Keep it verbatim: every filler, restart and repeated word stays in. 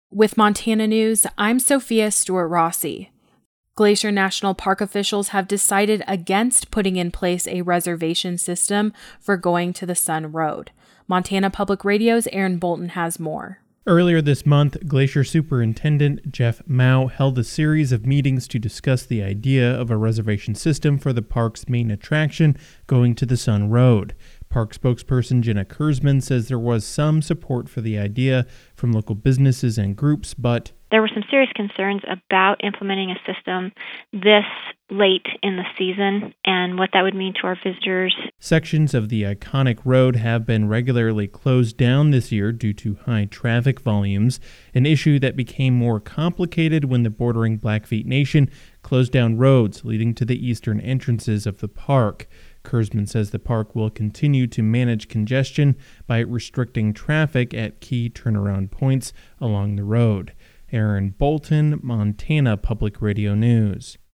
With Montana News, I'm Sophia Stewart-Rossi. Glacier National Park officials have decided against putting in place a reservation system for going to the Sun Road. Montana Public Radio's Aaron Bolton has more. Earlier this month, Glacier Superintendent Jeff Mao held a series of meetings to discuss the idea of a reservation system for the park's main attraction, going to the Sun Road. Park spokesperson Jenna Kurzman says there was some support for the idea from local businesses and groups, but there were some serious concerns about implementing a system this late in the season and what that would mean to our visitors. Sections of the iconic road have been regularly closed down this year due to high traffic volumes, an issue that became more complicated when the bordering Blackfeet Nation closed down roads leading to the eastern entrances of the park. Kurzman says the park will continue to manage congestion by restricting traffic at key turnaround points along the road. Aaron Bolton, Montana Public Radio News.